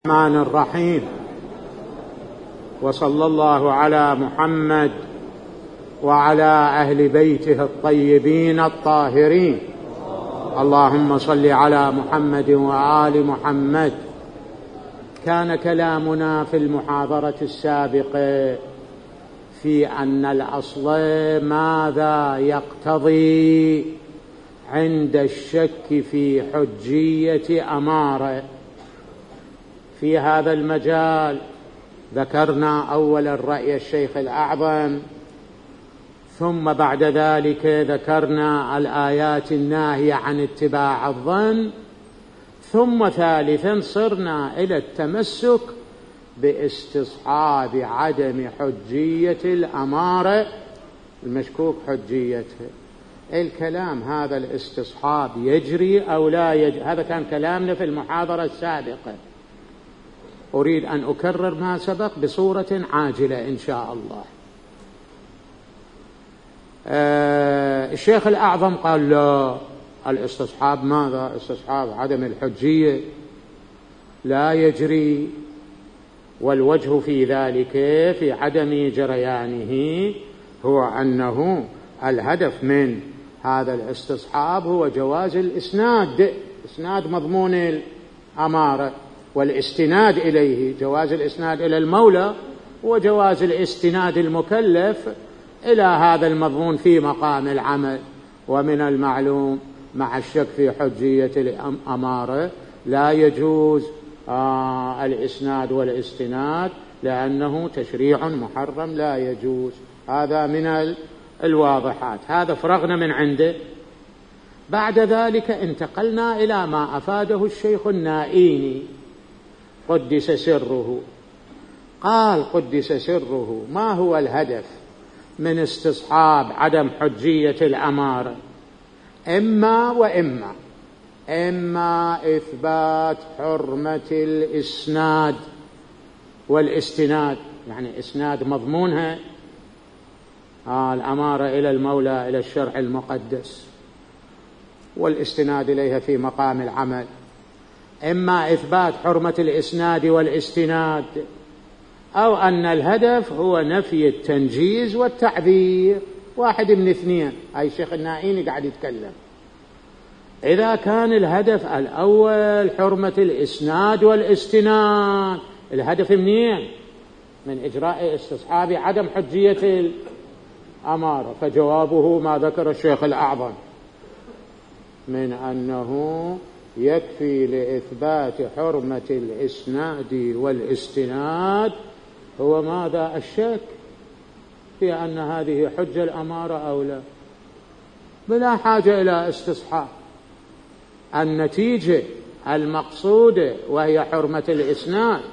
الرحمن الرحيم. وصلى الله على محمد وعلى أهل بيته الطيبين الطاهرين. اللهم صل على محمد وآل محمد. كان كلامنا في المحاضرة السابقة في أن الأصل ماذا يقتضي عند الشك في حجية أمارة. في هذا المجال ذكرنا أولا رأي الشيخ الأعظم، ثم بعد ذلك ذكرنا الآيات الناهية عن اتباع الظن، ثم ثالثا صرنا إلى التمسك باستصحاب عدم حجية الأمارة المشكوك حجيتها. الكلام هذا الاستصحاب يجري أو لا يجري، هذا كان كلامنا في المحاضرة السابقة. أريد أن أكرر ما سبق بصورة عاجلة إن شاء الله. الشيخ الأعظم قال لا، الاستصحاب ماذا؟ استصحاب عدم الحجية لا يجري، والوجه في ذلك في عدم جريانه هو أنه الهدف من هذا الاستصحاب هو جواز الإسناد، إسناد مضمون الأمارة والاستناد إليه، جواز الإسناد إلى المولى وجواز الاستناد المكلف إلى هذا المضمون في مقام العمل. ومن المعلوم مع الشك في حجية الأمارة لا يجوز الإسناد والاستناد، لأنه تشريع محرم لا يجوز. هذا من الواضحات، هذا فرغنا من عنده. بعد ذلك انتقلنا إلى ما أفاده الشيخ النائيني قدس سره. قال قدس سره: ما هو الهدف من استصحاب عدم حجية الأمارة؟ إما وإما، إما إثبات حرمة الإسناد والاستناد، يعني إسناد مضمونها الأمارة إلى المولى إلى الشرع المقدس والاستناد إليها في مقام العمل، إما إثبات حرمة الإسناد والاستناد، أو أن الهدف هو نفي التنجيز والتعذير. واحد من اثنين. هاي الشيخ النائيني قاعد يتكلم. إذا كان الهدف الأول حرمة الإسناد والاستناد، الهدف منين؟ من إجراء استصحاب عدم حجية الأمارة، فجوابه ما ذكر الشيخ الأعظم من أنه يكفي لإثبات حرمة الإسناد والاستناد هو ماذا؟ الشك في أن هذه حجة الأمارة أو لا، بلا حاجة إلى استصحاب. النتيجة المقصودة وهي حرمة الإسناد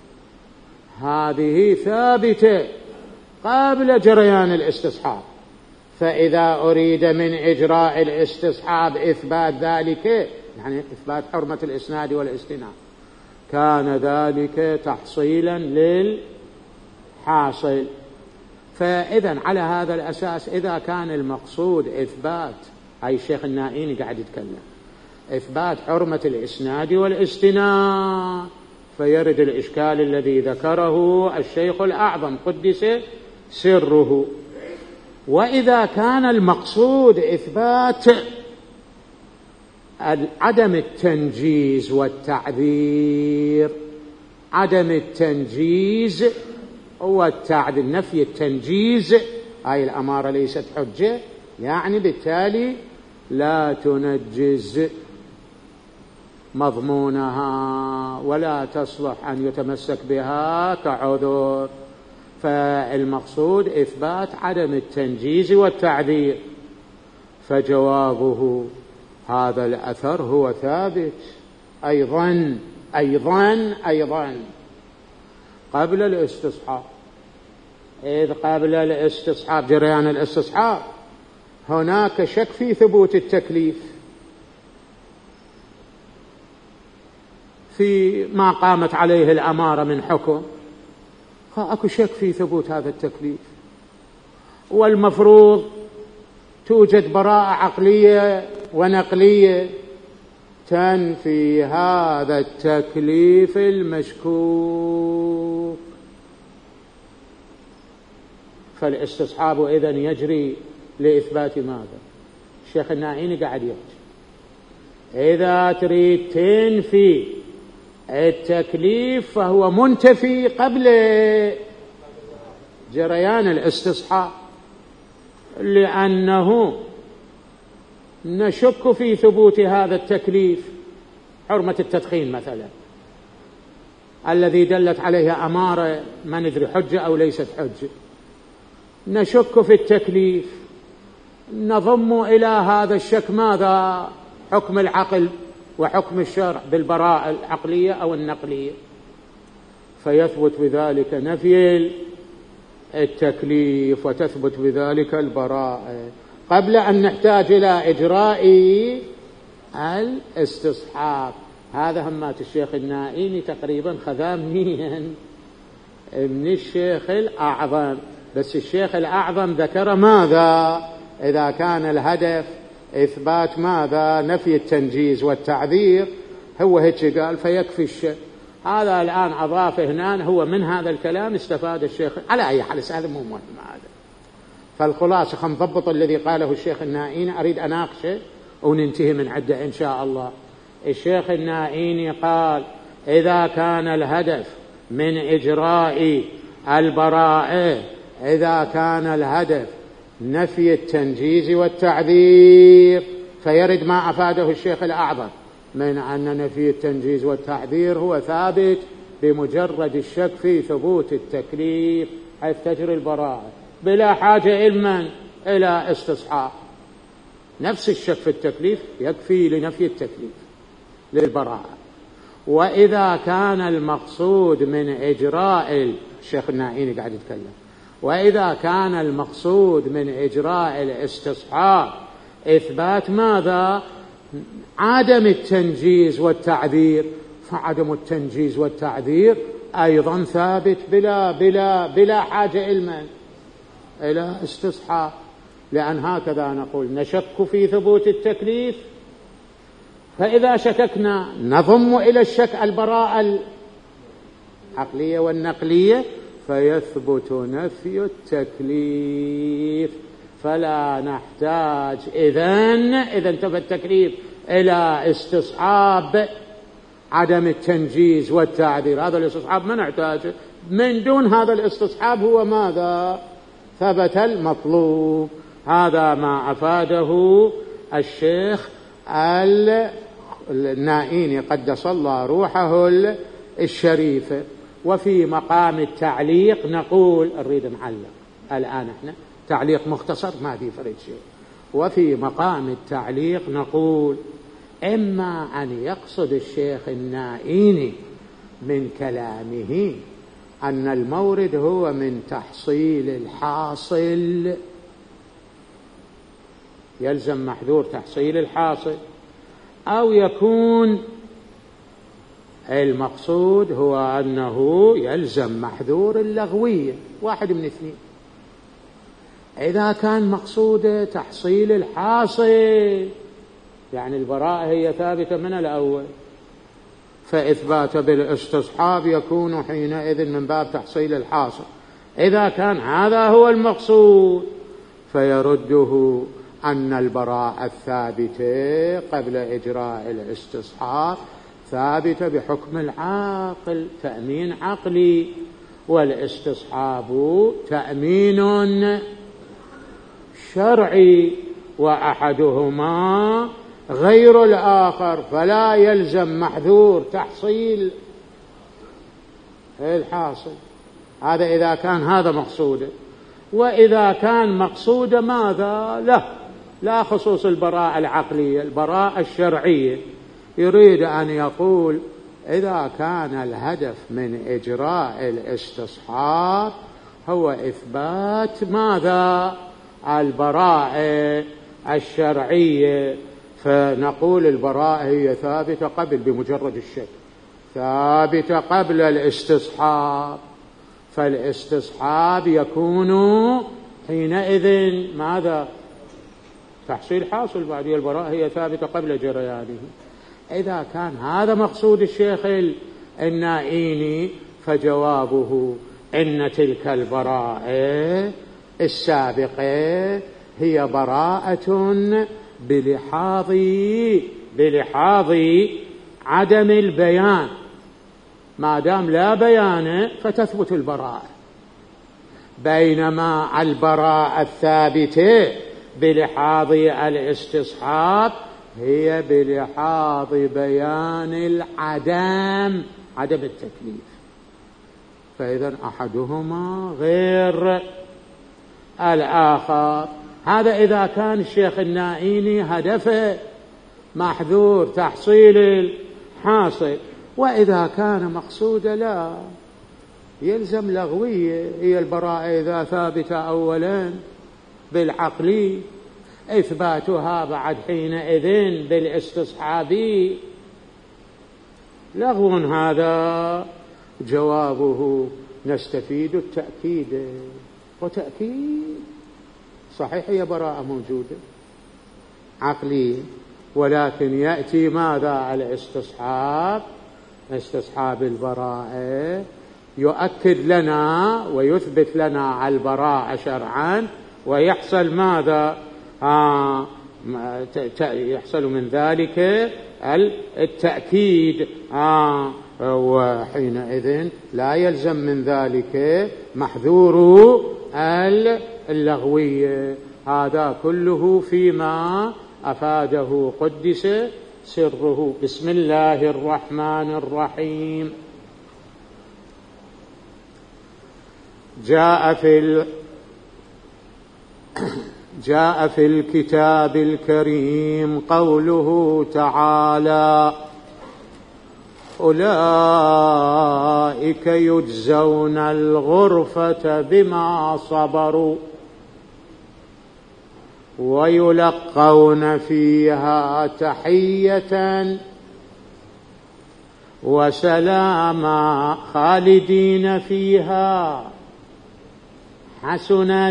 هذه ثابتة قبل جريان الاستصحاب، فإذا أريد من إجراء الاستصحاب إثبات ذلك، يعني إثبات حرمة الإسناد والاستناد، كان ذلك تحصيلا للحاصل. فإذا على هذا الأساس إذا كان المقصود إثبات، أي الشيخ النائيني قاعد يتكلم، إثبات حرمة الإسناد والاستناد، فيرد الإشكال الذي ذكره الشيخ الأعظم قدس سره. وإذا كان المقصود إثبات عدم التنجيز والتعذير، عدم التنجيز والتعذير، نفي التنجيز، هاي الأمارة ليست حجة، يعني بالتالي لا تنجز مضمونها ولا تصلح أن يتمسك بها كعذر. فالمقصود إثبات عدم التنجيز والتعذير، فجوابه هذا الأثر هو ثابت أيضا قبل الاستصحاب. إذ قبل الاستصحاب، جريان الاستصحاب، هناك شك في ثبوت التكليف في ما قامت عليه الأمارة من حكم، أكو شك في ثبوت هذا التكليف، والمفروض توجد براءة عقلية ونقلية تنفي هذا التكليف المشكوك. فالاستصحاب إذن يجري لإثبات ماذا؟ الشيخ النائيني قاعد يحكي إذا تريد تنفي التكليف فهو منتفي قبل جريان الاستصحاب، لأنه نشك في ثبوت هذا التكليف. حرمة التدخين مثلا الذي دلت عليها أمارة ما ندري حجة أو ليست حجة، نشك في التكليف، نضم إلى هذا الشك ماذا؟ حكم العقل وحكم الشرع بالبراءة العقلية أو النقلية، فيثبت بذلك نفي التكليف وتثبت بذلك البراءة قبل أن نحتاج إلى إجراء الاستصحاب. هذا همات الشيخ النائيني تقريبا خذامنيا من الشيخ الأعظم، بس الشيخ الأعظم ذكر ماذا؟ إذا كان الهدف إثبات ماذا؟ نفي التنجيز والتعذير، هو هيك قال فيكفي الشيء. هذا الآن أضاف هنا، هو من هذا الكلام استفاد الشيخ. على أي حال هذا مو مهم هذا. فالخلاصة خلينا نضبط الذي قاله الشيخ النائيني، أريد أناقشه وننتهي من عدة إن شاء الله. الشيخ النائيني قال إذا كان الهدف من إجراء البراءة، إذا كان الهدف نفي التنجيز والتعذير، فيرد ما أفاده الشيخ الأعظم من أن نفي التنجيز والتعذير هو ثابت بمجرد الشك في ثبوت التكليف حيث تجري البراءة بلا حاجة علما إلى استصحاب. نفس الشك في التكليف يكفي لنفي التكليف للبراءة. وإذا كان المقصود من إجراء الشيخ النائيني قاعد يتكلم، وإذا كان المقصود من إجراء الاستصحاب إثبات ماذا؟ عدم التنجيز والتعذير، فعدم التنجيز والتعذير أيضا ثابت بلا حاجة علما إلى استصحاب. لأن هكذا نقول نشك في ثبوت التكليف، فإذا شككنا نضم إلى الشك البراءة العقلية والنقلية فيثبت نفي التكليف، فلا نحتاج إذا انتفى التكليف إلى استصحاب عدم التنجيز والتعذير. هذا الاستصحاب ما نحتاجه، من دون هذا الاستصحاب هو ماذا؟ ثبت المطلوب. هذا ما أفاده الشيخ النائيني قدس الله روحه الشريفة. وفي مقام التعليق نقول، نريد نعلق الآن احنا تعليق مختصر ما في فرق شيء. وفي مقام التعليق نقول إما أن يقصد الشيخ النائيني من كلامه أن المورد هو من تحصيل الحاصل، يلزم محذور تحصيل الحاصل، أو يكون المقصود هو أنه يلزم محذور اللغوية، واحد من اثنين. إذا كان مقصود تحصيل الحاصل يعني البراءة هي ثابتة من الأول، فإثبات بالاستصحاب يكون حينئذ من باب تحصيل الحاصل. إذا كان هذا هو المقصود فيرده أن البراءة الثابتة قبل إجراء الاستصحاب ثابتة بحكم العاقل، تأمين عقلي، والاستصحاب تأمين شرعي، وأحدهما غير الآخر، فلا يلزم محذور تحصيل الحاصل. هذا إذا كان هذا مقصوده. وإذا كان مقصود ماذا؟ لا خصوص البراءة العقلية، البراءة الشرعية، يريد أن يقول إذا كان الهدف من إجراء الاستصحاب هو إثبات ماذا؟ البراءة الشرعية، فنقول البراءة هي ثابتة قبل بمجرد الشك، ثابتة قبل الاستصحاب، فالاستصحاب يكون حينئذ ماذا؟ تحصيل حاصل بعد البراءة هي ثابتة قبل جريانه. إذا كان هذا مقصود الشيخ النائيني فجوابه إن تلك البراءة السابقة هي براءة بلحاظ عدم البيان. ما دام لا بيان فتثبت البراءة، بينما البراءة الثابتة بلحاظ الاستصحاب هي بلحاظ بيان عدم التكليف. فإذا أحدهما غير الآخر. هذا إذا كان الشيخ النائيني هدفه محذور تحصيل الحاصل، وإذا كان مقصود لا يلزم لغوية. هي البراءة إذا ثابتة أولا بالعقل إثباتها بعد حينئذ بالاستصحابي لغو. هذا جوابه نستفيد التأكيد. وتأكيد صحيح هي براءة موجودة عقلية، ولكن يأتي ماذا؟ الاستصحاب، استصحاب البراءة يؤكد لنا ويثبت لنا البراءة شرعا، ويحصل ماذا؟ يحصل من ذلك التأكيد. وحينئذ لا يلزم من ذلك محذور اللغوية. هذا كله فيما أفاده قدس سره. بسم الله الرحمن الرحيم. جاء في الكتاب الكريم قوله تعالى: أولئك يجزون الغرفة بما صبروا ويلقون فيها تحية وسلاما خالدين فيها حسنت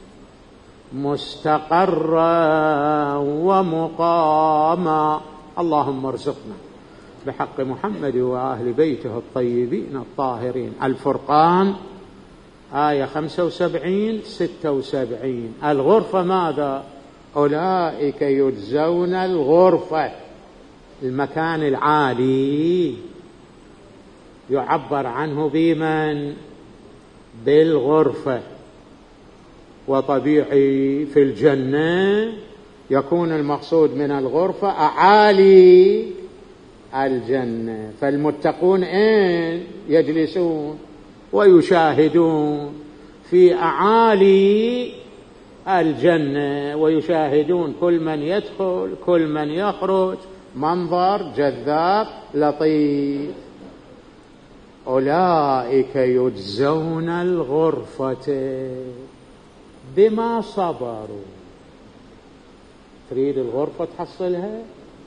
مستقرا ومقاما. اللهم ارزقنا بحق محمد وأهل بيته الطيبين الطاهرين. الفرقان آية 75 76. الغرفة ماذا؟ أولئك يجزون الغرفة، المكان العالي يعبر عنه بمن؟ بالغرفة. وطبيعي في الجنة يكون المقصود من الغرفة أعالي الجنة. فالمتقون أين يجلسون ويشاهدون؟ في أعالي الجنة، ويشاهدون كل من يدخل كل من يخرج، منظر جذاب لطيف. أولئك يجزون الغرفة بما صبروا. تريد الغرفة تحصلها؟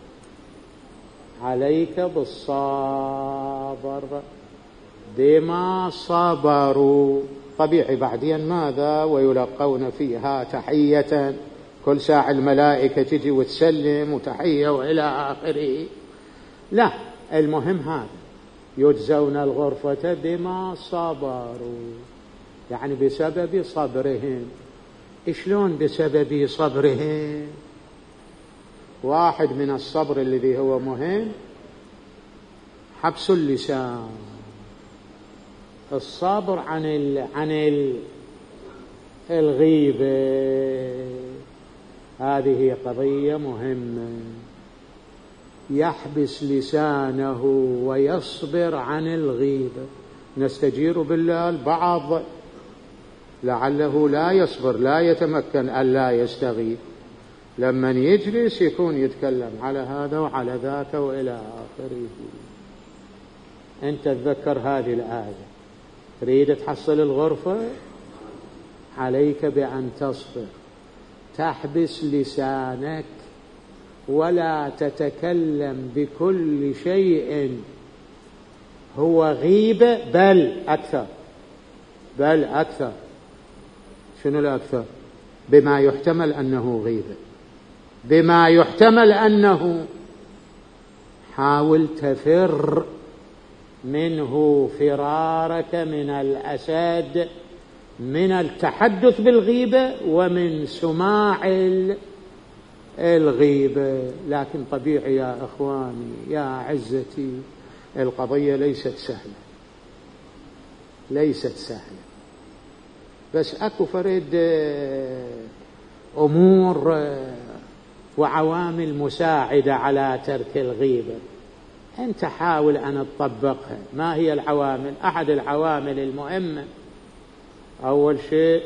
عليك بالصبر. بما صبروا. طبيعي بعدين ماذا؟ ويلقون فيها تحية. كل ساعة الملائكة تجي وتسلم وتحية وإلى آخره. لا، المهم هذا يجزون الغرفة بما صبروا، يعني بسبب صبرهم. شلون بسبب صبرهم؟ واحد من الصبر الذي هو مهم حبس اللسان، الصبر عن الغيبة. هذه قضية مهمة. يحبس لسانه ويصبر عن الغيبة. نستجير بالله البعض لعله لا يصبر، لا يتمكن ألا يستغيب، لما يجلس يكون يتكلم على هذا وعلى ذاك وإلى آخره. أنت تذكر هذه الآية، تريد تحصل الغرفة، عليك بأن تصبر، تحبس لسانك ولا تتكلم بكل شيء هو غيبة، بل أكثر. شنو الأكثر؟ بما يحتمل أنه غيبة، بما يحتمل أنه حاول تفر منه فرارك من الأسد، من التحدث بالغيبة ومن سماع الغيبة. لكن طبيعي يا إخواني يا عزتي القضية ليست سهلة، ليست سهلة، بس أكو فريد أمور وعوامل مساعدة على ترك الغيبة. أنت حاول أن تطبقها. ما هي العوامل؟ أحد العوامل المهمة أول شيء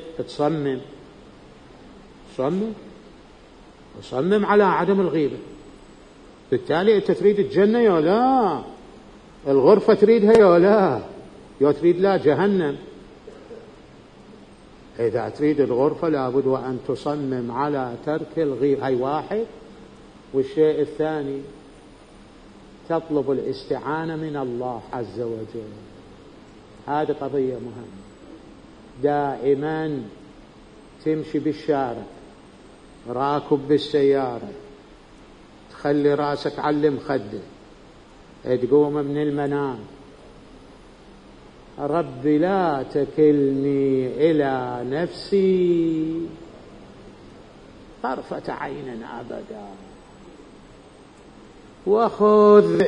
تصمم على عدم الغيبة. بالتالي أنت تريد الجنة يا لا، الغرفة تريدها يا لا، يا تريد لا جهنم. إذا تريد الغرفة لابد وأن تصمم على ترك الغيبة، هاي واحد. والشيء الثاني تطلب الاستعانة من الله عز وجل. هذه قضية مهمة. دائما تمشي بالشارع، راكب بالسيارة، تخلي راسك على المخدة، تقوم من المنام، رب لا تكلني إلى نفسي طرفة عين أبدا، وخذ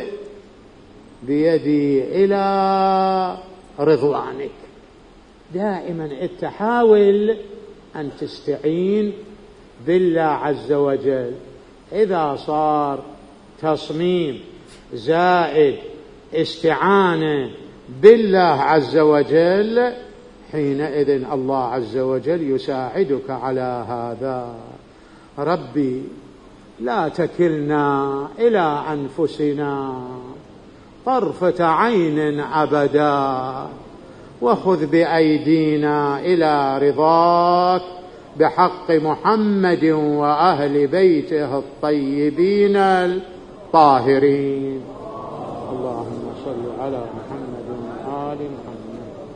بيدي إلى رضوانك. دائما تحاول أن تستعين بالله عز وجل. إذا صار تصميم زائد استعانة بالله عز وجل، حينئذ الله عز وجل يساعدك على هذا. ربي لا تكلنا إلى أنفسنا طرفة عين أبدا، وخذ بأيدينا إلى رضاك بحق محمد وأهل بيته الطيبين الطاهرين. اللهم صل على محمد وآل محمد.